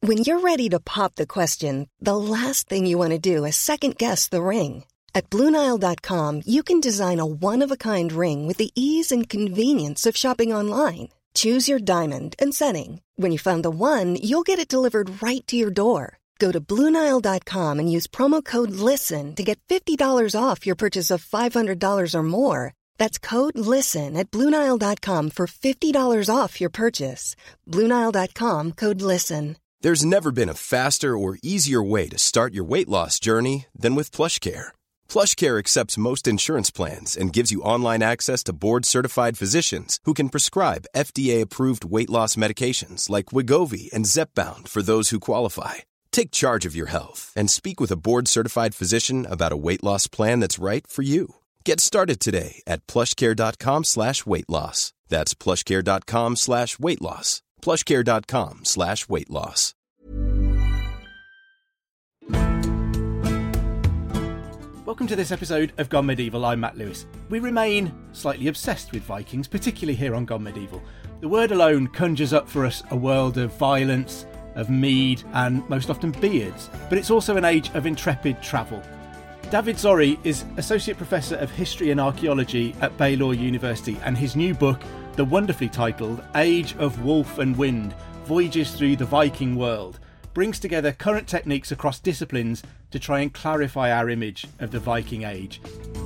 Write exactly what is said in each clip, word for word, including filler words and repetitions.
When you're ready to pop the question, the last thing you want to do is second-guess the ring. At Blue Nile dot com, you can design a one-of-a-kind ring with the ease and convenience of shopping online. Choose your diamond and setting. When you find the one, you'll get it delivered right to your door. Go to Blue Nile dot com and use promo code LISTEN to get fifty dollars off your purchase of five hundred dollars or more. That's code LISTEN at Blue Nile dot com for fifty dollars off your purchase. Blue Nile dot com, code LISTEN. There's never been a faster or easier way to start your weight loss journey than with PlushCare. PlushCare accepts most insurance plans and gives you online access to board-certified physicians who can prescribe F D A-approved weight loss medications like Wegovy and Zepbound for those who qualify. Take charge of your health and speak with a board-certified physician about a weight loss plan that's right for you. Get started today at plushcare.com slash weight loss. That's plushcare.com slash weight loss. plushcare.com slash weight loss. Welcome to this episode of Gone Medieval. I'm Matt Lewis. We remain slightly obsessed with Vikings, particularly here on Gone Medieval. The word alone conjures up for us a world of violence, of mead, and most often beards, but it's also an age of intrepid travel. David Zori is Associate Professor of History and Archaeology at Baylor University, and his new book, the wonderfully titled Age of Wolf and Wind, Voyages Through the Viking World, brings together current techniques across disciplines to try and clarify our image of the Viking Age.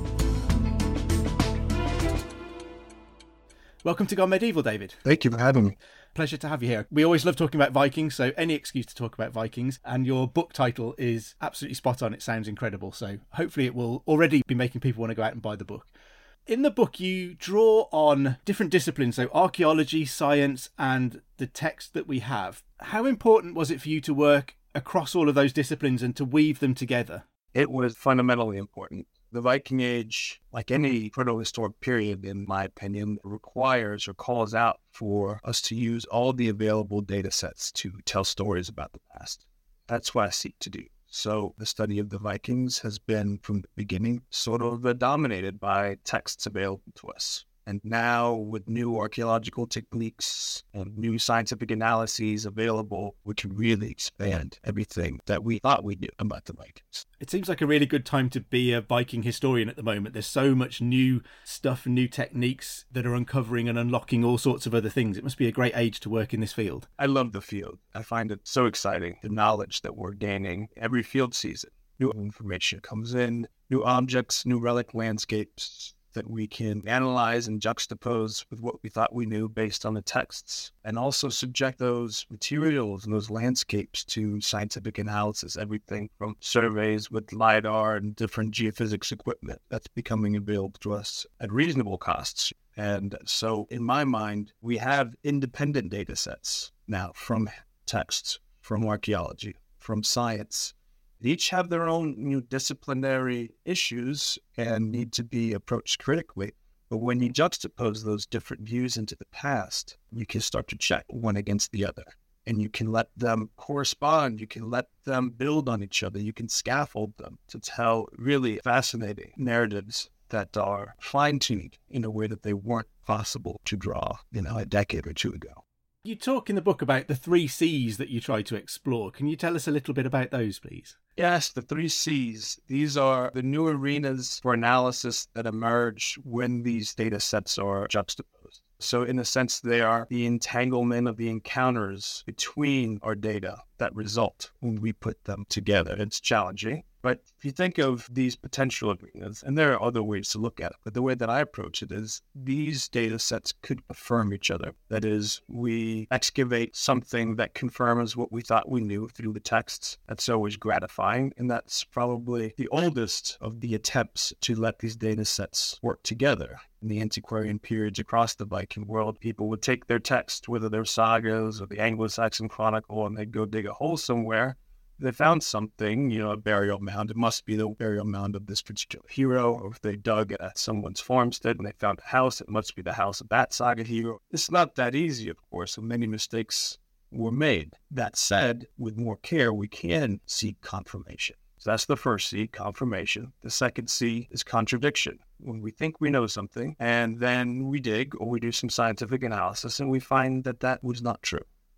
Welcome to Gone Medieval, David. Thank you for having me. Pleasure to have you here. We always love talking about Vikings, so any excuse to talk about Vikings, and your book title is absolutely spot on. It sounds incredible, so hopefully it will already be making people want to go out and buy the book. In the book, you draw on different disciplines, so archaeology, science, and the text that we have. How important was it for you to work across all of those disciplines and to weave them together? It was fundamentally important. The Viking Age, like any proto-historic period, in my opinion, requires or calls out for us to use all the available data sets to tell stories about the past. That's what I seek to do. So the study of the Vikings has been, from the beginning, sort of uh, dominated by texts available to us. And now, with new archaeological techniques and new scientific analyses available, we can really expand everything that we thought we knew about the Vikings. It seems like a really good time to be a Viking historian at the moment. There's so much new stuff and new techniques that are uncovering and unlocking all sorts of other things. It must be a great age to work in this field. I love the field. I find it so exciting, the knowledge that we're gaining every field season. New information comes in, new objects, new relic landscapes that we can analyze and juxtapose with what we thought we knew based on the texts, and also subject those materials and those landscapes to scientific analysis, everything from surveys with LiDAR and different geophysics equipment that's becoming available to us at reasonable costs. And so in my mind, we have independent data sets now from texts, from archaeology, from science. They each have their own you know, disciplinary issues and need to be approached critically. But when you juxtapose those different views into the past, you can start to check one against the other. And you can let them correspond. You can let them build on each other. You can scaffold them to tell really fascinating narratives that are fine-tuned in a way that they weren't possible to draw, you know, a decade or two ago. You talk in the book about the three C's that you try to explore. Can you tell us a little bit about those, please? Yes, the three C's. These are the new arenas for analysis that emerge when these data sets are juxtaposed. So in a sense, they are the entanglement of the encounters between our data that result when we put them together. It's challenging. But if you think of these potential arenas, and there are other ways to look at it, but the way that I approach it is these data sets could affirm each other. That is, we excavate something that confirms what we thought we knew through the texts. That's always gratifying, and that's probably the oldest of the attempts to let these data sets work together. In the antiquarian periods across the Viking world, people would take their text, whether they're sagas or the Anglo-Saxon Chronicle, and they'd go dig a hole somewhere. They found something, you know, a burial mound. It must be the burial mound of this particular hero. Or if they dug at someone's farmstead and they found a house, it must be the house of that saga hero. It's not that easy, of course, and many mistakes were made. That said, with more care, we can seek confirmation. So that's the first C, confirmation. The second C is contradiction. When we think we know something, and then we dig or we do some scientific analysis, and we find that that was not true.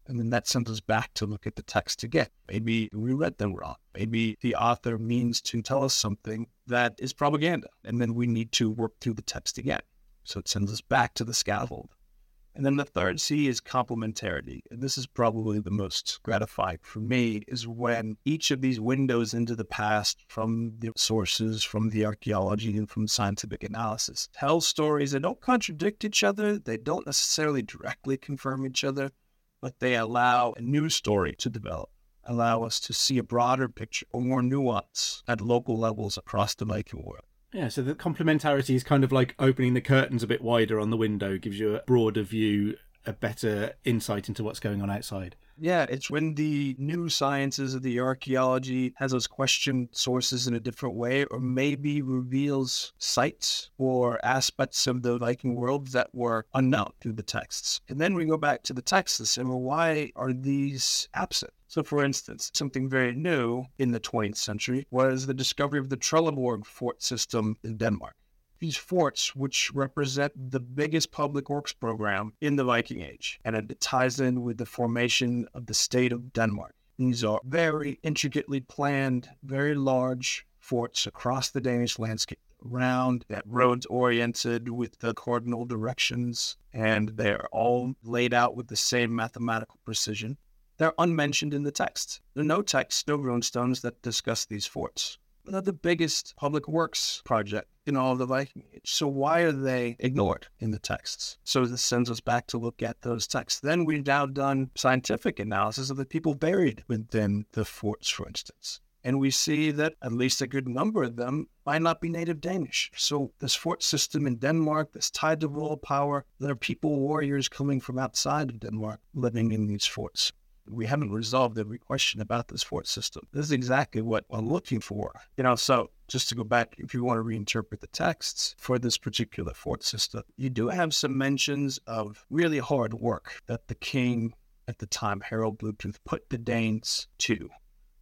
And then that sends us back to look at the text again. Maybe we read them wrong. Maybe the author means to tell us something that is propaganda. And then we need to work through the text again. So it sends us back to the scaffold. And then the third C is complementarity. And this is probably the most gratifying for me, is when each of these windows into the past from the sources, from the archaeology, and from scientific analysis tell stories that don't contradict each other. They don't necessarily directly confirm each other, but they allow a new story to develop, allow us to see a broader picture or more nuance at local levels across the Viking world. Yeah, so the complementarity is kind of like opening the curtains a bit wider on the window, gives you a broader view, a better insight into what's going on outside. Yeah, it's when the new sciences of the archaeology has us question sources in a different way, or maybe reveals sites or aspects of the Viking world that were unknown through the texts. And then we go back to the texts and say, well, why are these absent? So, for instance, something very new in the twentieth century was the discovery of the Trelleborg fort system in Denmark. These forts, which represent the biggest public works program in the Viking Age, and it ties in with the formation of the state of Denmark. These are very intricately planned, very large forts across the Danish landscape, round, that roads oriented with the cardinal directions, and they're all laid out with the same mathematical precision. They're unmentioned in the text. There are no texts, no runestones that discuss these forts. They're the biggest public works project in all of the Viking Age. So why are they ignored in the texts? So this sends us back to look at those texts. Then we've now done scientific analysis of the people buried within the forts, for instance. And we see that at least a good number of them might not be native Danish. So this fort system in Denmark, this tide of royal power, there are people, warriors coming from outside of Denmark living in these forts. We haven't resolved every question about this fort system. This is exactly what I'm looking for. You know, so just to go back, if you want to reinterpret the texts for this particular fort system, you do have some mentions of really hard work that the king at the time, Harald Bluetooth, put the Danes to.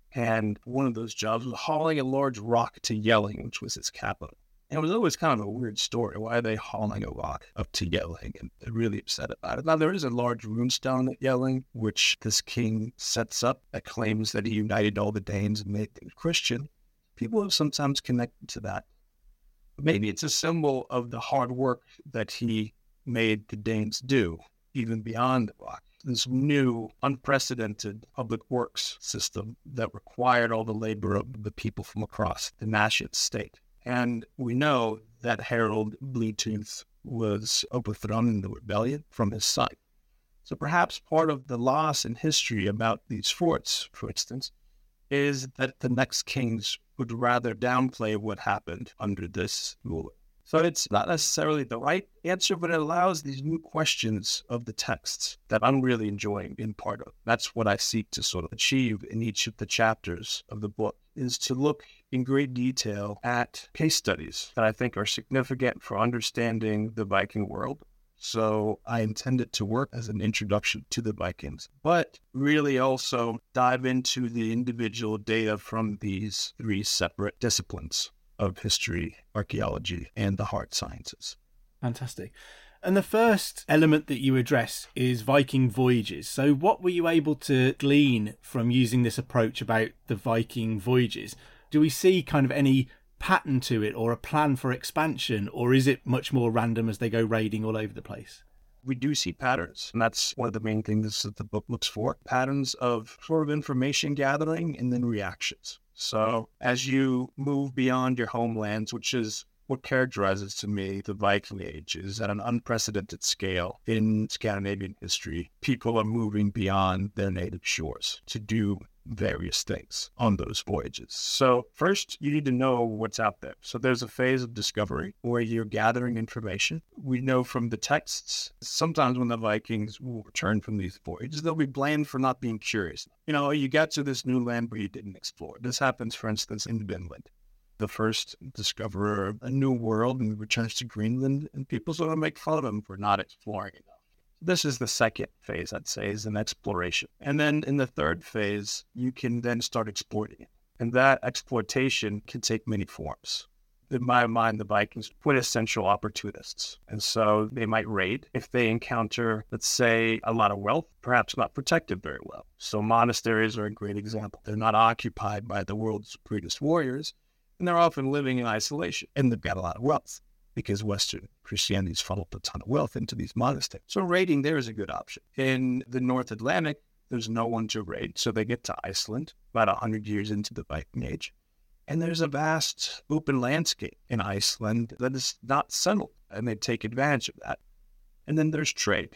And one of those jobs was hauling a large rock to Jelling, which was its capital. And it was always kind of a weird story. Why are they hauling a rock up to Jelling? And they're really upset about it. Now, there is a large runestone at Jelling, which this king sets up that claims that he united all the Danes and made them Christian. People have sometimes connected to that. Maybe it's a symbol of the hard work that he made the Danes do, even beyond the rock. This new, unprecedented public works system that required all the labor of the people from across the Natian state. And we know that Harald Bluetooth was overthrown in the rebellion from his son. So perhaps part of the loss in history about these forts, for instance, is that the next kings would rather downplay what happened under this ruler. So it's not necessarily the right answer, but it allows these new questions of the texts that I'm really enjoying being part of. That's what I seek to sort of achieve in each of the chapters of the book, is to look in great detail at case studies that I think are significant for understanding the Viking world. So I intend it to work as an introduction to the Vikings, but really also dive into the individual data from these three separate disciplines of history, archaeology, and the hard sciences. Fantastic. And the first element that you address is Viking voyages. So what were you able to glean from using this approach about the Viking voyages? Do we see kind of any pattern to it or a plan for expansion, or is it much more random as they go raiding all over the place? We do see patterns, and that's one of the main things that the book looks for. Patterns of sort of information gathering and then reactions. So as you move beyond your homelands, which is what characterizes to me the Viking Age, is at an unprecedented scale in Scandinavian history, people are moving beyond their native shores to do various things on those voyages. So first, you need to know what's out there. So there's a phase of discovery where you're gathering information. We know from the texts, sometimes when the Vikings will return from these voyages, they'll be blamed for not being curious. You know, you got to this new land, but you didn't explore. This happens, for instance, in Vinland. The first discoverer of a new world and returns to Greenland, and people sort of make fun of him for not exploring enough. This is the second phase, I'd say, is an exploration. And then in the third phase, you can then start exploiting it. And that exploitation can take many forms. In my mind, the Vikings were quintessential opportunists. And so they might raid if they encounter, let's say, a lot of wealth, perhaps not protected very well. So monasteries are a great example. They're not occupied by the world's greatest warriors, and they're often living in isolation. And they've got a lot of wealth because Western Christianity's funneled a ton of wealth into these monasteries. So raiding there is a good option. In the North Atlantic, there's no one to raid. So they get to Iceland about one hundred years into the Viking Age. And there's a vast open landscape in Iceland that is not settled, and they take advantage of that. And then there's trade.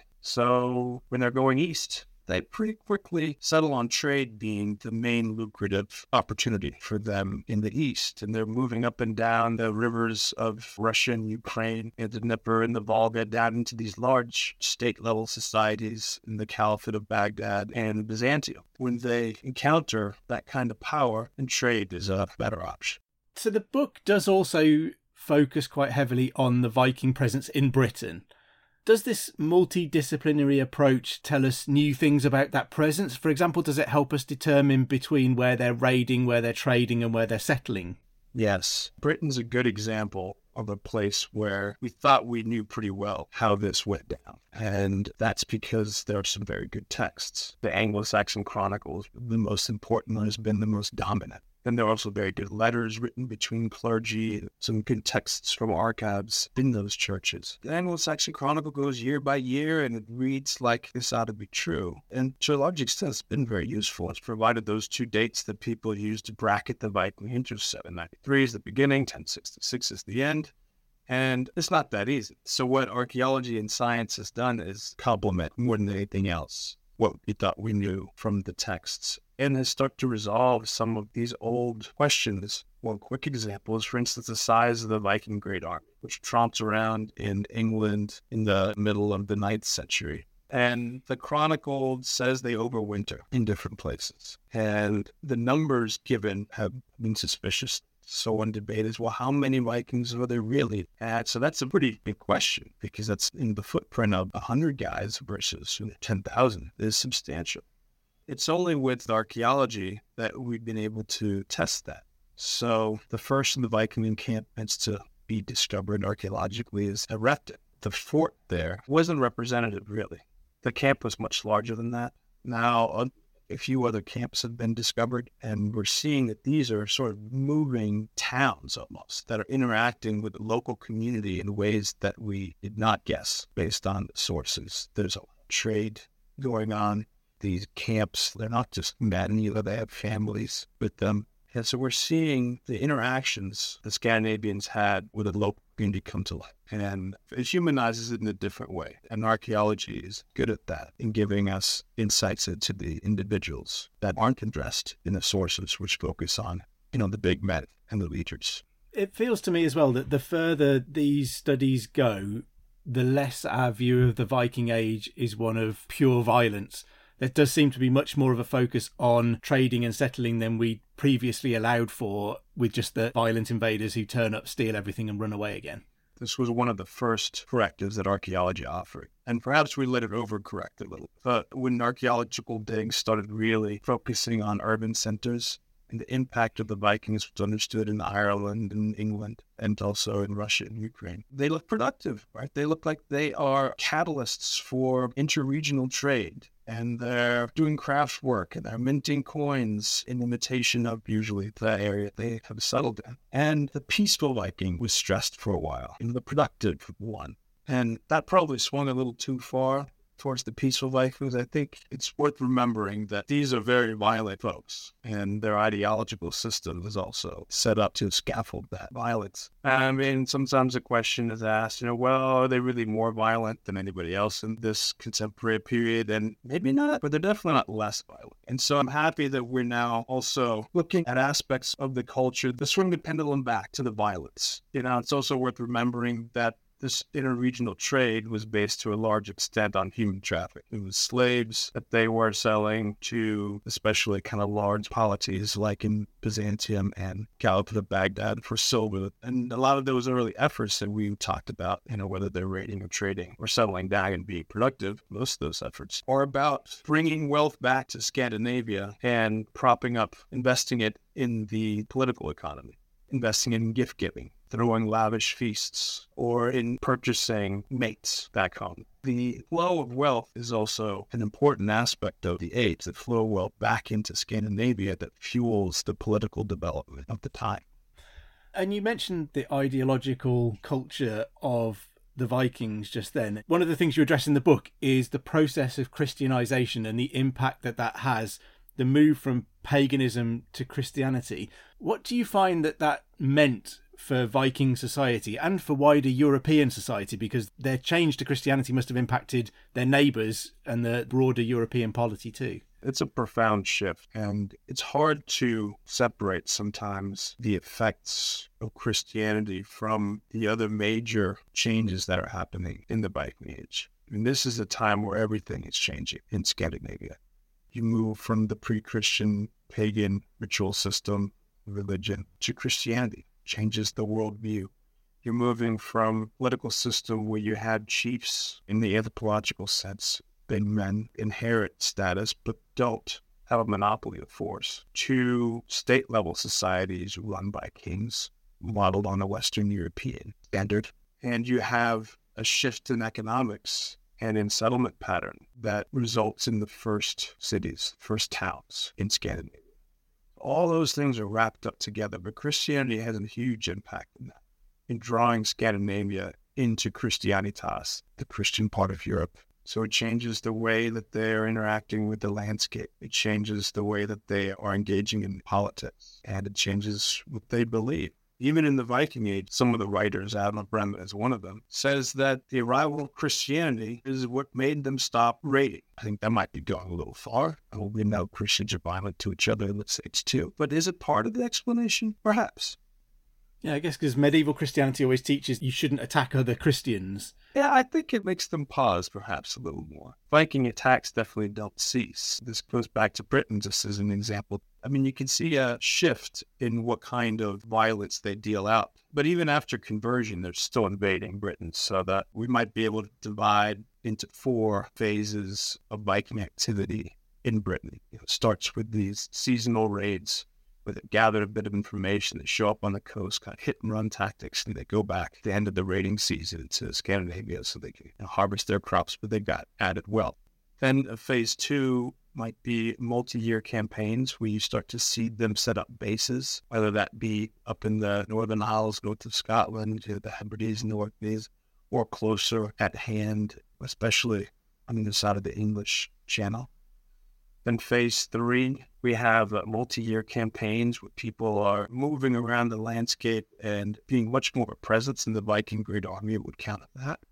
So when they're going east, they pretty quickly settle on trade being the main lucrative opportunity for them in the east. And they're moving up and down the rivers of Russia and Ukraine and the Dnieper and the Volga down into these large state-level societies in the Caliphate of Baghdad and Byzantium. When they encounter that kind of power, and trade is a better option. So the book does also focus quite heavily on the Viking presence in Britain. Does this multidisciplinary approach tell us new things about that presence? For example, does it help us determine between where they're raiding, where they're trading, and where they're settling? Yes. Britain's a good example of a place where we thought we knew pretty well how this went down. And that's because there are some very good texts. The Anglo-Saxon Chronicles, the most important one, has been the most dominant. And there are also very good letters written between clergy, some good texts from archives in those churches. The Anglo-Saxon Chronicle goes year by year, and it reads like this ought to be true. And to a large extent, it's been very useful. It's provided those two dates that people use to bracket the Viking Age. seven ninety-three is the beginning, ten sixty-six is the end. And it's not that easy. So what archaeology and science has done is complement more than anything else what we thought we knew from the texts, and has started to resolve some of these old questions. One quick example is, for instance, the size of the Viking Great Army, which tromps around in England in the middle of the ninth century. And the Chronicle says they overwinter in different places. And the numbers given have been suspicious. So one debate is, well, how many Vikings are there really? And so that's a pretty big question, because that's in the footprint of one hundred guys versus ten thousand is substantial. It's only with archaeology that we've been able to test that. So the first of the Viking encampments to be discovered archaeologically is Repton. The fort there wasn't representative, really. The camp was much larger than that. Now, a few other camps have been discovered, and we're seeing that these are sort of moving towns almost that are interacting with the local community in ways that we did not guess based on the sources. There's a lot of trade going on. These camps, they're not just men, you know, they have families with them. And so we're seeing the interactions the Scandinavians had with the local community come to life. And it humanizes it in a different way. And archaeology is good at that, in giving us insights into the individuals that aren't addressed in the sources, which focus on, you know, the big men and the leaders. It feels to me as well that the further these studies go, the less our view of the Viking Age is one of pure violence. There does seem to be much more of a focus on trading and settling than we previously allowed for, with just the violent invaders who turn up, steal everything and run away again. This was one of the first correctives that archaeology offered. And perhaps we let it overcorrect a little. But when archaeological digs started really focusing on urban centers, and the impact of the Vikings was understood in Ireland and England, and also in Russia and Ukraine, they look productive, right? They look like they are catalysts for interregional trade. And they're doing craft work, and they're minting coins in imitation of usually the area they have settled in. And the peaceful Viking was stressed for a while, and the productive one. And that probably swung a little too far towards the peaceful Vikings. I think it's worth remembering that these are very violent folks, and their ideological system is also set up to scaffold that violence. I mean, sometimes a question is asked, you know, well, are they really more violent than anybody else in this contemporary period? And maybe not, but they're definitely not less violent. And so I'm happy that we're now also looking at aspects of the culture that swing the pendulum back to the violence. You know, it's also worth remembering that this interregional trade was based to a large extent on human trafficking. It was slaves that they were selling to especially kind of large polities like in Byzantium and Caliphate of Baghdad for silver. And a lot of those early efforts that we talked about, you know, whether they're raiding or trading or settling down and being productive, most of those efforts are about bringing wealth back to Scandinavia and propping up, investing it in the political economy. investing in gift giving, throwing lavish feasts, or in purchasing mates back home. The flow of wealth is also an important aspect of the age, the flow of wealth back into Scandinavia that fuels the political development of the time. And you mentioned the ideological culture of the Vikings just then. One of the things you address in the book is the process of Christianization and the impact that that has, the move from paganism to Christianity. What do you find that that meant for Viking society and for wider European society? Because their change to Christianity must have impacted their neighbours and the broader European polity too. It's a profound shift, and it's hard to separate sometimes the effects of Christianity from the other major changes that are happening in the Viking Age. I mean, this is a time where everything is changing in Scandinavia. You move from the pre-Christian pagan ritual system, religion, to Christianity. Changes the worldview. You're moving from a political system where you had chiefs in the anthropological sense, big men inherit status but don't have a monopoly of force, to state-level societies run by kings, modeled on a Western European standard. And you have a shift in economics and in settlement pattern that results in the first cities, first towns in Scandinavia. All those things are wrapped up together, but Christianity has a huge impact in that, in drawing Scandinavia into Christianitas, the Christian part of Europe. So it changes the way that they are interacting with the landscape. It changes the way that they are engaging in politics, and it changes what they believe. Even in the Viking Age, some of the writers, Adam Bremen is one of them, says that the arrival of Christianity is what made them stop raiding. I think that might be going a little far. Well, we know Christians are violent to each other in the States too. But is it part of the explanation? Perhaps. Yeah, I guess because medieval Christianity always teaches you shouldn't attack other Christians. Yeah, I think it makes them pause perhaps a little more. Viking attacks definitely don't cease. This goes back to Britain just as an example. I mean, you can see a shift in what kind of violence they deal out. But even after conversion, they're still invading Britain, so that we might be able to divide into four phases of Viking activity in Britain. It starts with these seasonal raids, where they gather a bit of information, they show up on the coast, kind of hit and run tactics, and they go back at the end of the raiding season to Scandinavia so they can you know, harvest their crops, but they got added wealth. Then uh, phase two might be multi-year campaigns where you start to see them set up bases, whether that be up in the Northern Isles, north of Scotland, to the Hebrides and the Orkneys, or closer at hand, especially on the side of the English Channel. Then phase three, we have uh, multi-year campaigns where people are moving around the landscape and being much more of a presence in the Viking Great Army. It would count at that.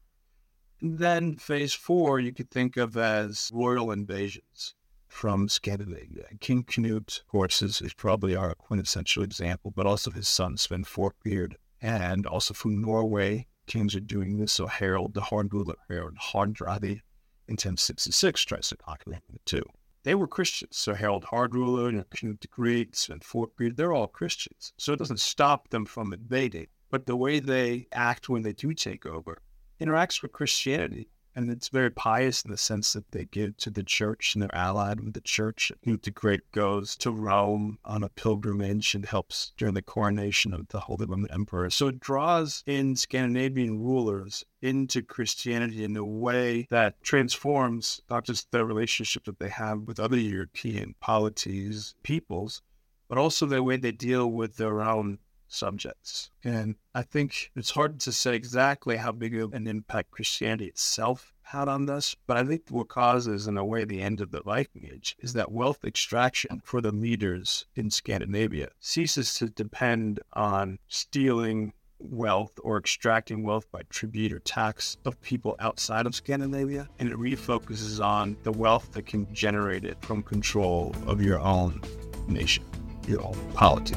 And then phase four, you could think of as royal invasions from Scandinavia. King Canute, of course, is, is probably our quintessential example, but also his son Sven Forkbeard, and also from Norway, kings are doing this. So Harald, the Hard ruler, Harald Hardrade, in ten sixty-six tries to conquer them too. They were Christians, so Harald Hardruler and Knut the Great and Forkbeard, they're all Christians. So it doesn't stop them from invading, but the way they act when they do take over interacts with Christianity. And it's very pious in the sense that they give to the church and they're allied with the church. Knut the Great goes to Rome on a pilgrimage and helps during the coronation of the Holy Roman Emperor. So it draws in Scandinavian rulers into Christianity in a way that transforms not just the relationship that they have with other European polities, peoples, but also the way they deal with their own subjects. And I think it's hard to say exactly how big of an impact Christianity itself had on this, but I think what causes, in a way, the end of the Viking Age is that wealth extraction for the leaders in Scandinavia ceases to depend on stealing wealth or extracting wealth by tribute or tax of people outside of Scandinavia, and it refocuses on the wealth that can be generated from control of your own nation, your own polity.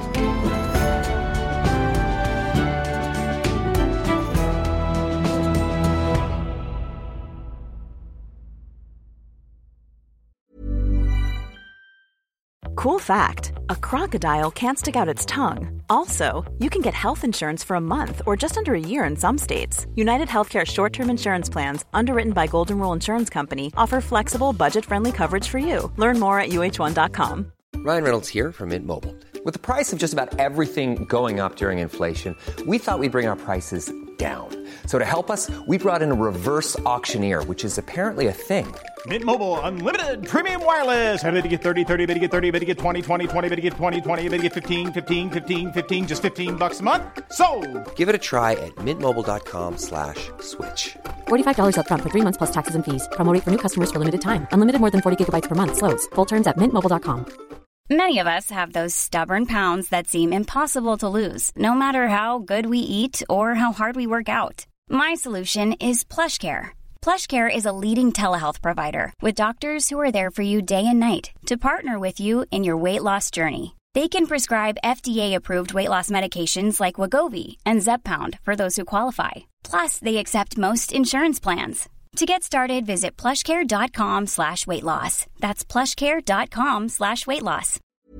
Cool fact, a crocodile can't stick out its tongue. Also, you can get health insurance for a month or just under a year in some states. United Healthcare short-term insurance plans, underwritten by Golden Rule Insurance Company, offer flexible, budget-friendly coverage for you. Learn more at U H one dot com. Ryan Reynolds here from Mint Mobile. With the price of just about everything going up during inflation, we thought we'd bring our prices down. So to help us, we brought in a reverse auctioneer, which is apparently a thing. Mint Mobile Unlimited Premium Wireless. How to get thirty, thirty, how to get thirty, how to get twenty, twenty, twenty, how to get twenty, twenty, how to get fifteen, fifteen, fifteen, fifteen, just fifteen bucks a month? Sold! Give it a try at mintmobile.com slash switch. forty-five dollars up front for three months plus taxes and fees. Promo rate for new customers for limited time. Unlimited more than forty gigabytes per month. Slows full terms at mint mobile dot com. Many of us have those stubborn pounds that seem impossible to lose, no matter how good we eat or how hard we work out. My solution is PlushCare. PlushCare is a leading telehealth provider with doctors who are there for you day and night to partner with you in your weight loss journey. They can prescribe F D A-approved weight loss medications like Wegovy and Zepbound for those who qualify. Plus, they accept most insurance plans. To get started, visit plushcare.com slash weight loss. That's plushcare.com slash weight loss.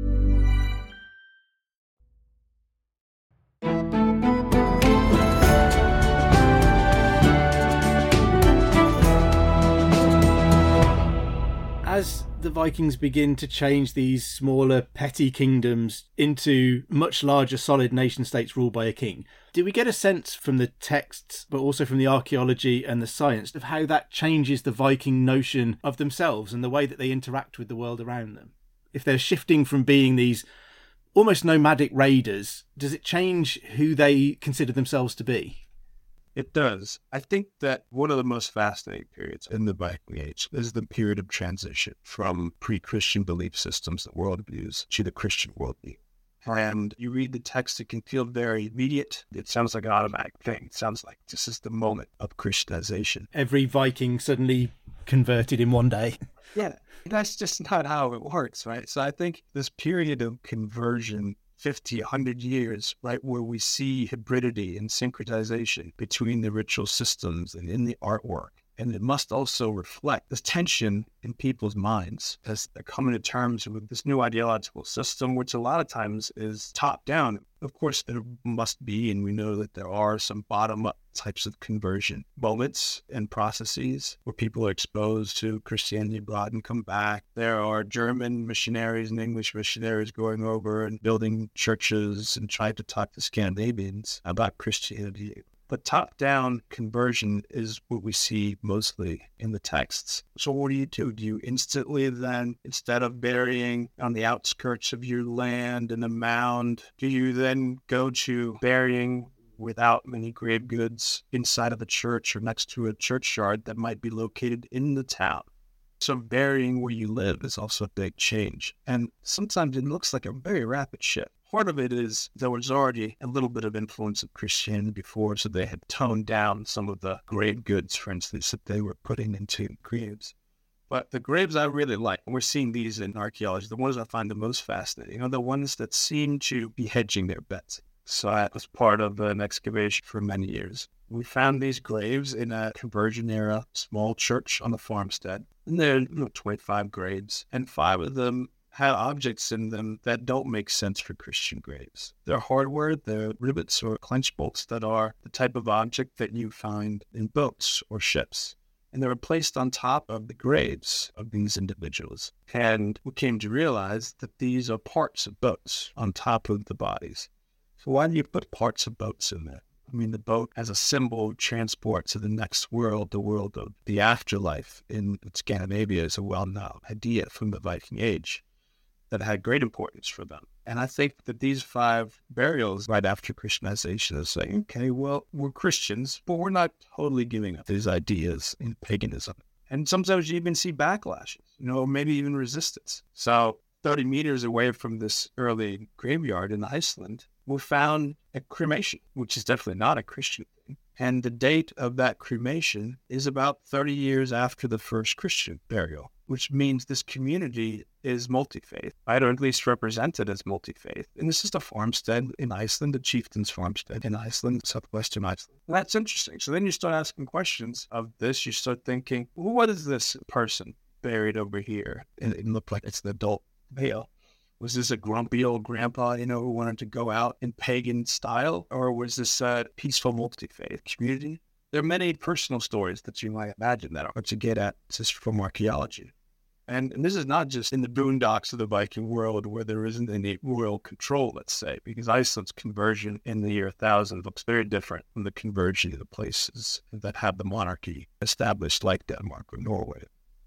As the Vikings begin to change these smaller petty kingdoms into much larger solid nation states ruled by a king, do we get a sense from the texts but also from the archaeology and the science of how that changes the Viking notion of themselves and the way that they interact with the world around them? If they're shifting from being these almost nomadic raiders, does it change who they consider themselves to be? It does. I think that one of the most fascinating periods in the Viking Age is the period of transition from pre-Christian belief systems and worldviews to the Christian worldview. And you read the text, it can feel very immediate. It sounds like an automatic thing. It sounds like this is the moment of Christianization. Every Viking suddenly converted in one day. Yeah, that's just not how it works, right? So I think this period of conversion, fifty, one hundred years, right, where we see hybridity and syncretization between the ritual systems and in the artwork. And it must also reflect this tension in people's minds as they're coming to terms with this new ideological system, which a lot of times is top down. Of course, there must be, and we know that there are some bottom-up types of conversion moments and processes where people are exposed to Christianity abroad and come back. There are German missionaries and English missionaries going over and building churches and trying to talk to Scandinavians about Christianity. But top-down conversion is what we see mostly in the texts. So what do you do? Do you instantly then, instead of burying on the outskirts of your land in a mound, do you then go to burying without many grave goods inside of the church or next to a churchyard that might be located in the town? So burying where you live is also a big change. And sometimes it looks like a very rapid shift. Part of it is there was already a little bit of influence of Christianity before, so they had toned down some of the grave goods, for instance, that they were putting into graves. But the graves I really like, and we're seeing these in archaeology, the ones I find the most fascinating are the ones that seem to be hedging their bets. So I was part of an excavation for many years. We found these graves in a conversion era small church on the farmstead. And there are you know, twenty-five graves, and five of them had objects in them that don't make sense for Christian graves. They're hardware, they're rivets or clench bolts that are the type of object that you find in boats or ships. And they were placed on top of the graves of these individuals. And we came to realize that these are parts of boats on top of the bodies. So why do you put parts of boats in there? I mean, the boat as a symbol of transport to the next world, the world of the afterlife in Scandinavia is a well-known idea from the Viking Age that had great importance for them. And I think that these five burials right after Christianization are saying, okay, well, we're Christians, but we're not totally giving up these ideas in paganism. And sometimes you even see backlashes, you know, maybe even resistance. So thirty meters away from this early graveyard in Iceland, we found a cremation, which is definitely not a Christian thing. And the date of that cremation is about thirty years after the first Christian burial, which means this community is multi-faith, right? Or at least represented as multi-faith. And this is the farmstead in Iceland, the chieftain's farmstead in Iceland, southwestern Iceland. And that's interesting. So then you start asking questions of this. You start thinking, well, what is this person buried over here? And it looked like it's an adult male. Was this a grumpy old grandpa, you know, who wanted to go out in pagan style? Or was this a peaceful multi-faith community? There are many personal stories that you might imagine that are to get at just from archaeology. And, and this is not just in the boondocks of the Viking world where there isn't any royal control, let's say, because Iceland's conversion in the year one thousand looks very different from the conversion of the places that have the monarchy established, like Denmark or Norway.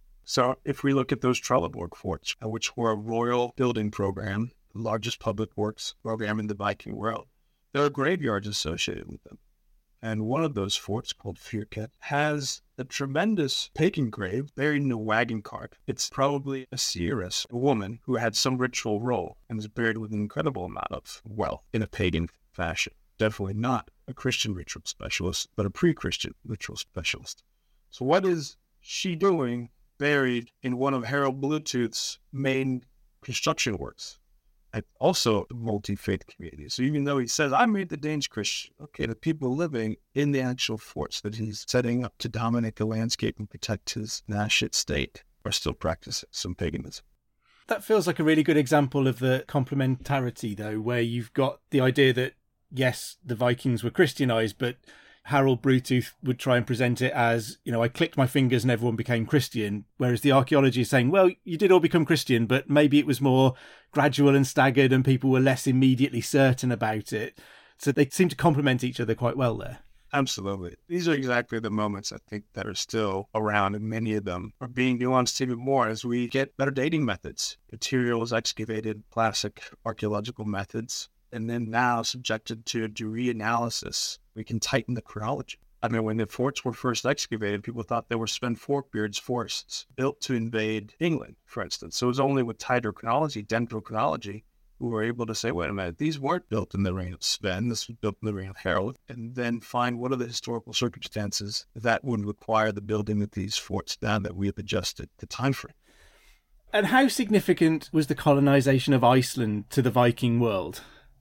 So if we look at those Trelleborg forts, which were a royal building program, the largest public works program in the Viking world, there are graveyards associated with them. And one of those forts, called Fyrket, has a tremendous pagan grave buried in a wagon cart. It's probably a seeress, a woman who had some ritual role and is buried with an incredible amount of wealth in a pagan fashion. Definitely not a Christian ritual specialist, but a pre-Christian ritual specialist. So what is she doing buried in one of Harald Bluetooth's main construction works? And also a multi-faith community. So even though he says, I made the Danes Christian, okay, the people living in the actual forts that he's setting up to dominate the landscape and protect his Nashit state are still practicing some paganism. That feels like a really good example of the complementarity, though, where you've got the idea that, yes, the Vikings were Christianized, but Harald Bluetooth would try and present it as, you know, I clicked my fingers and everyone became Christian, whereas the archaeology is saying, well, you did all become Christian, but maybe it was more gradual and staggered and people were less immediately certain about it. So they seem to complement each other quite well there. Absolutely. These are exactly the moments, I think, that are still around, and many of them are being nuanced even more as we get better dating methods, materials excavated, classic archaeological methods, and then now subjected to a degree analysis. We can tighten the chronology. I mean, when the forts were first excavated, people thought they were Sven Forkbeard's forests built to invade England, for instance. So it was only with tighter chronology, dendrochronology, we were able to say, wait a minute, these weren't built in the reign of Sven, this was built in the reign of Harold, and then find what are the historical circumstances that would require the building of these forts now that we have adjusted the time frame. And how significant was the colonization of Iceland to the Viking world?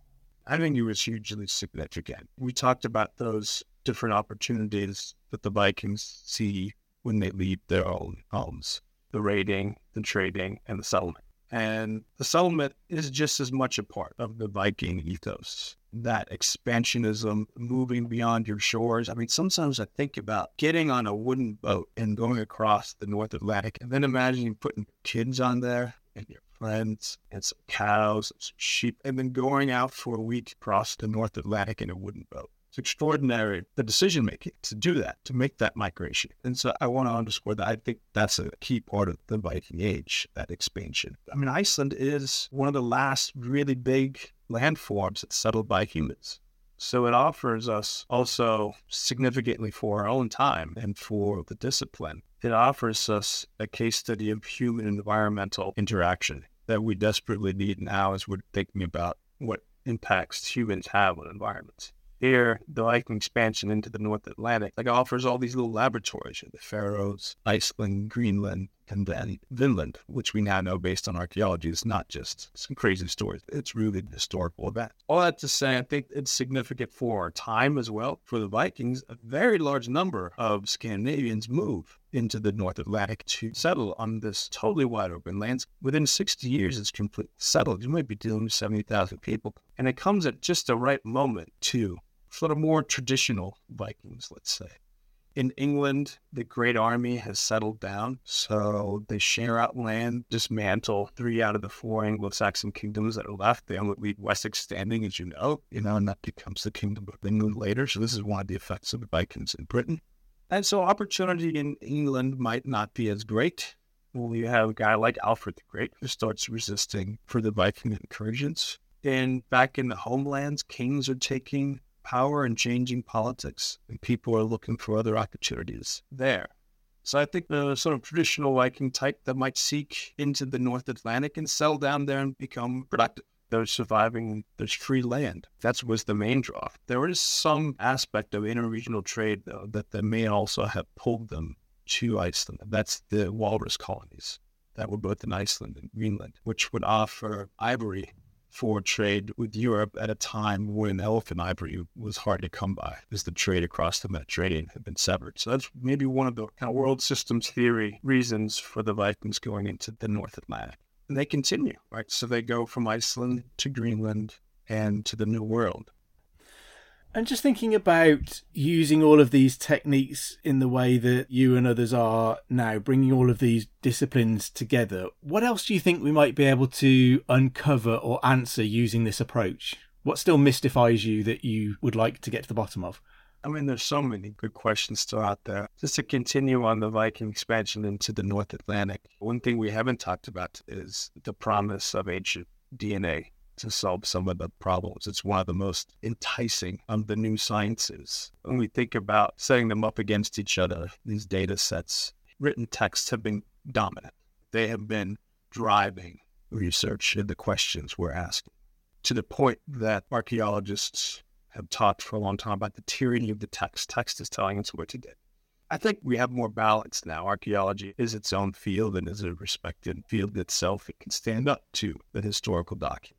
I think it was hugely significant. We talked about those different opportunities that the Vikings see when they leave their own homes, the raiding, the trading, and the settlement. And the settlement is just as much a part of the Viking ethos, that expansionism, moving beyond your shores. I mean, sometimes I think about getting on a wooden boat and going across the North Atlantic, and then imagining putting kids on there and your friends and some cows and some sheep, and then going out for a week across the North Atlantic in a wooden boat. It's extraordinary, the decision-making to do that, to make that migration. And so I want to underscore that I think that's a key part of the Viking Age, that expansion. I mean, Iceland is one of the last really big landforms that's settled by humans. So it offers us also significantly for our own time and for the discipline. It offers us a case study of human and environmental interaction that we desperately need now as we're thinking about what impacts humans have on environments. Here, the Viking expansion into the North Atlantic like offers all these little laboratories in the Faroes, Iceland, Greenland, and then Vinland, which we now know based on archaeology is not just some crazy stories. It's really a historical event. All that to say, I think it's significant for our time as well. For the Vikings, a very large number of Scandinavians move into the North Atlantic to settle on this totally wide open lands. Within sixty years, it's completely settled. You might be dealing with seventy thousand people. And it comes at just the right moment, too, for the more traditional Vikings, let's say. In England, the Great Army has settled down, so they share out land, dismantle three out of the four Anglo-Saxon kingdoms that are left. They only leave Wessex standing, as you know, you know, and that becomes the Kingdom of England later. So this is one of the effects of the Vikings in Britain. And so opportunity in England might not be as great. Well, you have a guy like Alfred the Great who starts resisting for the Viking incursions. And back in the homelands, kings are taking power and changing politics, and people are looking for other opportunities there. So I think the sort of traditional Viking type that might seek into the North Atlantic and settle down there and become productive. They're surviving, there's free land. That was the main draw. There is some aspect of interregional trade, though, that, that may also have pulled them to Iceland. That's the walrus colonies that were both in Iceland and Greenland, which would offer ivory for trade with Europe at a time when elephant ivory was hard to come by, as the trade across the Mediterranean had been severed. So that's maybe one of the kind of world systems theory reasons for the Vikings going into the North Atlantic. And they continue, right? So they go from Iceland to Greenland and to the New World. And just thinking about using all of these techniques in the way that you and others are now, bringing all of these disciplines together, what else do you think we might be able to uncover or answer using this approach? What still mystifies you that you would like to get to the bottom of? I mean, there's so many good questions still out there. Just to continue on the Viking expansion into the North Atlantic, one thing we haven't talked about is the promise of ancient D N A to solve some of the problems. It's one of the most enticing of the new sciences. When we think about setting them up against each other, these data sets, written texts have been dominant. They have been driving research in the questions we're asking, to the point that archaeologists have talked for a long time about the tyranny of the text. Text is telling us what to do. I think we have more balance now. Archaeology is its own field and is a respected field itself. It can stand up to the historical documents.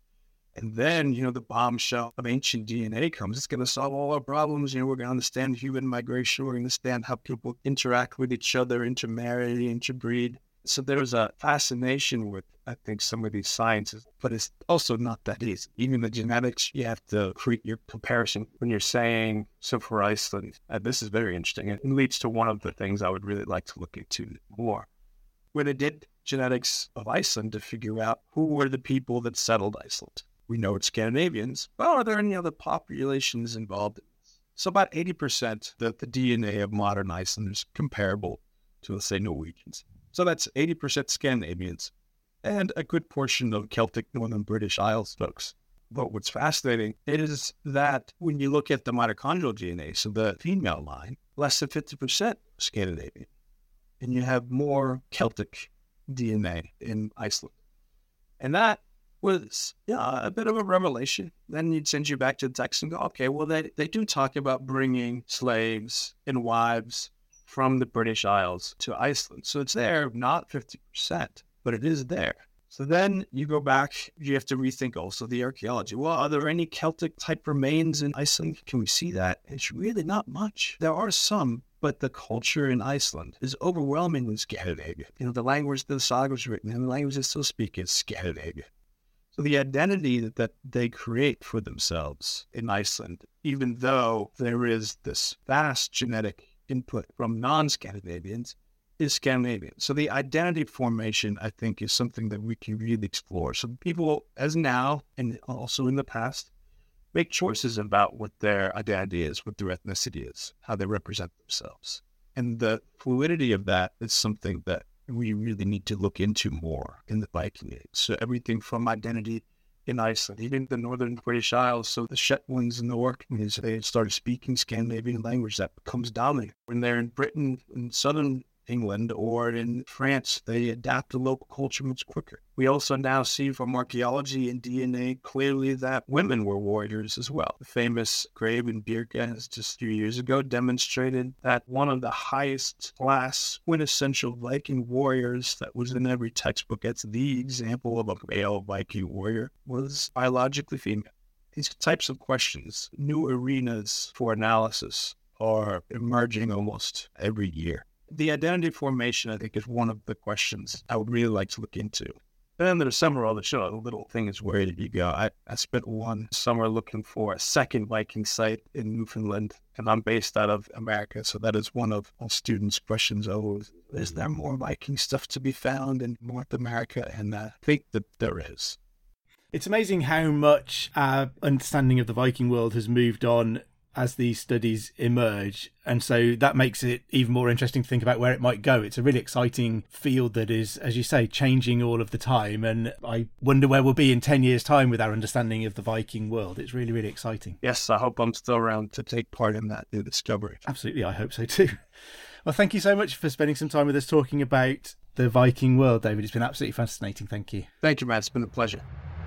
And then, you know, the bombshell of ancient D N A comes. It's going to solve all our problems. You know, we're going to understand human migration. We're going to understand how people interact with each other, intermarry, interbreed. So there's a fascination with, I think, some of these sciences, but it's also not that easy. Even the genetics, you have to create your comparison when you're saying, so for Iceland, uh, this is very interesting. It leads to one of the things I would really like to look into more. When they did genetics of Iceland to figure out who were the people that settled Iceland. We know it's Scandinavians, but are there any other populations involved in this? So about eighty percent of the D N A of modern Iceland is comparable to, let's say, Norwegians. So that's eighty percent Scandinavians and a good portion of Celtic Northern British Isles folks. But what's fascinating is that when you look at the mitochondrial D N A, so the female line, less than fifty percent Scandinavian. And you have more Celtic D N A in Iceland. And that was yeah, a bit of a revelation. Then you'd send you back to the text and go, okay, well, they, they do talk about bringing slaves and wives from the British Isles to Iceland. So it's there, not fifty percent, but it is there. So then you go back, you have to rethink also the archaeology. Well, are there any Celtic type remains in Iceland? Can we see that? It's really not much. There are some, but the culture in Iceland is overwhelmingly Scandinavian. You know, the language the saga was written in, the language they still speak is Scandinavian. So the identity that, that they create for themselves in Iceland, even though there is this vast genetic input from non-Scandinavians, is Scandinavian. So the identity formation, I think, is something that we can really explore. So people, as now and also in the past, make choices about what their identity is, what their ethnicity is, how they represent themselves. And the fluidity of that is something that we really need to look into more in the Viking Age. So everything from identity in Iceland, even the Northern British Isles, so the Shetlands and the Orkneys, they started speaking Scandinavian language that becomes dominant. When they're in Britain, in southern England, or in France, they adapt to local culture much quicker. We also now see from archaeology and D N A clearly that women were warriors as well. The famous grave in Birka just a few years ago demonstrated that one of the highest class quintessential Viking warriors that was in every textbook, that's the example of a male Viking warrior, was biologically female. These types of questions, new arenas for analysis, are emerging almost every year. The identity formation, I think, is one of the questions I would really like to look into. And then there's summer on the show. The little thing is, where did you go? I, I spent one summer looking for a second Viking site in Newfoundland, and I'm based out of America, so that is one of all students' questions. Oh, is there more Viking stuff to be found in North America? And I think that there is. It's amazing how much our understanding of the Viking world has moved on as these studies emerge, and so that makes it even more interesting to think about where it might go. It's a really exciting field that is, as you say, changing all of the time, and I wonder where we'll be in ten years' time with our understanding of the Viking world. It's really, really exciting. Yes, I hope I'm still around to take part in that new discovery. Absolutely, I hope so too. Well, thank you so much for spending some time with us talking about the Viking world, David. It's been absolutely fascinating. Thank you. Thank you, Matt. It's been a pleasure.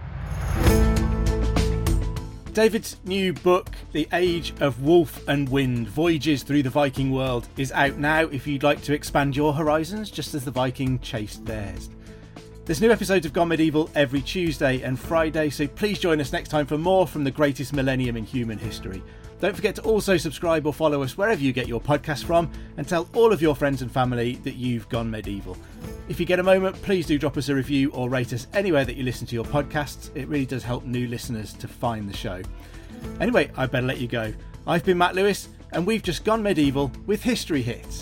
David's new book, The Age of Wolf and Wind, Voyages Through the Viking World, is out now if you'd like to expand your horizons just as the Viking chased theirs. There's new episodes of Gone Medieval every Tuesday and Friday, so please join us next time for more from the greatest millennium in human history. Don't forget to also subscribe or follow us wherever you get your podcasts from, and tell all of your friends and family that you've gone medieval. If you get a moment, please do drop us a review or rate us anywhere that you listen to your podcasts. It really does help new listeners to find the show. Anyway, I better let you go. I've been Matt Lewis, and we've just gone medieval with History Hit.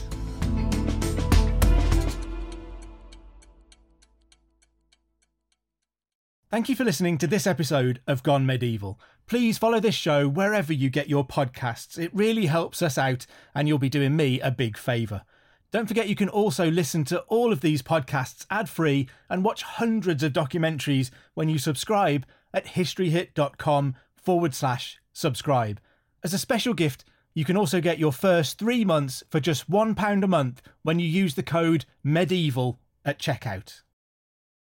Thank you for listening to this episode of Gone Medieval. Please follow this show wherever you get your podcasts. It really helps us out, and you'll be doing me a big favour. Don't forget you can also listen to all of these podcasts ad-free and watch hundreds of documentaries when you subscribe at historyhit.com forward slash subscribe. As a special gift, you can also get your first three months for just one pound a month when you use the code MEDIEVAL at checkout.